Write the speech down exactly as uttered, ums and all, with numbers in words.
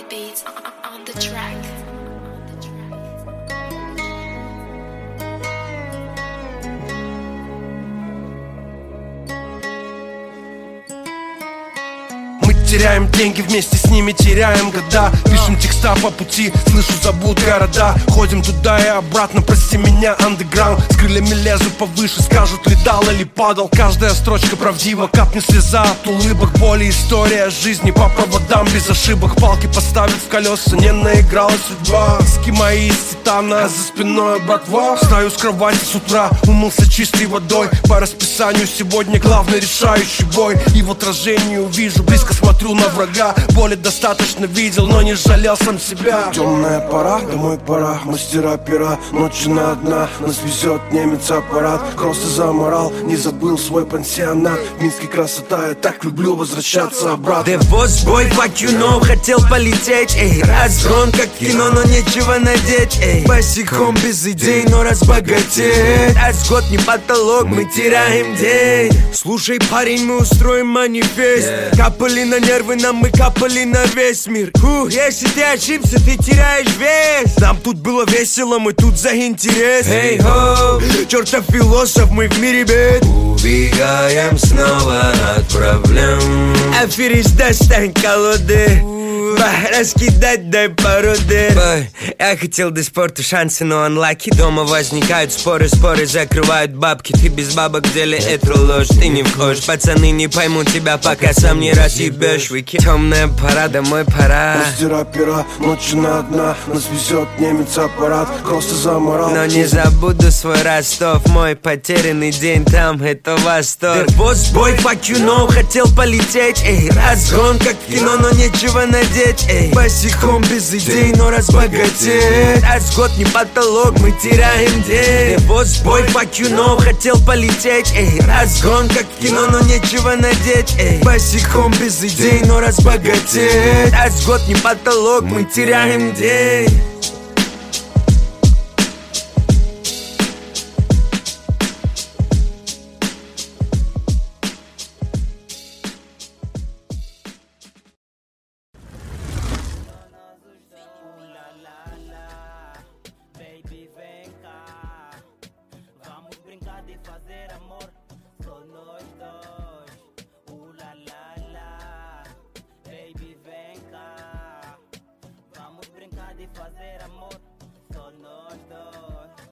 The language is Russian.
beats on the track. Теряем деньги, вместе с ними теряем года. Пишем текста по пути, слышу, зовут города. Ходим туда и обратно, прости меня, андеграунд. С крыльями лезу повыше, скажут, летал или падал. Каждая строчка правдива, капнет слеза от улыбок. Боли, история жизни по проводам без ошибок. Палки поставят в колеса, не наигралась судьба. Ски мои из титана, а за спиной братва. Встаю с кровати с утра, умылся чистой водой. По расписанию сегодня главный решающий бой. И в отражении увижу, близко смотрю на врага. Боли достаточно видел, но не жалел сам себя. Темная пора, домой пора, мастера пера. Ночью на одна, нас везет немец аппарат. Кроссы заморал, не забыл свой пансионат. В Минске красота, я так люблю возвращаться обратно. The boss boy, fuck you know, хотел полететь, эй. Разгон как кино, но нечего надеть, эй. Босиком без идей, но разбогатеть. Раз год не потолок, мы теряем день. Слушай, парень, мы устроим манифест. Капали на нервы нам, мы капали на весь мир. Фух, если ты ошибся, ты теряешь вес. Нам тут было весело, мы тут за интерес. Эй, хоу, чертов философ, мы в мире бед. Убегаем снова от проблем. Аферист, достань колоды. Раскидать дай породы. Бой, я хотел до спорта шансы, но анлаки. Дома возникают споры, споры закрывают бабки. Ты без бабок в деле, это ложь, ты не вхож. Пацаны не поймут тебя, пока сам не разъебешь. Вики, темная пора, домой пора. Мастера пера, ночью на одна, нас везет немец аппарат. Кроссы заморал. Но не забуду свой Ростов, мой потерянный день там, это восторг. Босс бой, fuck you know, хотел полететь, эй. Разгон как кино, но нечего надеть. Эй, босиком без идей, но разбогатеть. Раз год не потолок, мы теряем день. Босс бой, fuck you know, хотел полететь, эй. Разгон как кино, но нечего надеть, эй. Босиком без идей, но разбогатеть. Раз год не потолок, мы теряем день.